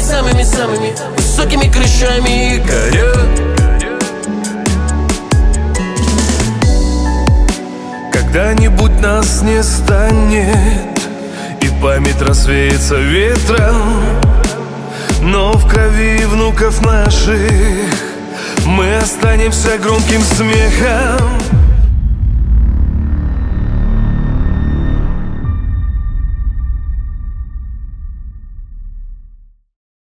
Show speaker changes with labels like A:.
A: самыми-самыми высокими крышами горят.
B: Когда-нибудь нас не станет, и память развеется ветром, но в крови внуков наших мы останемся громким смехом.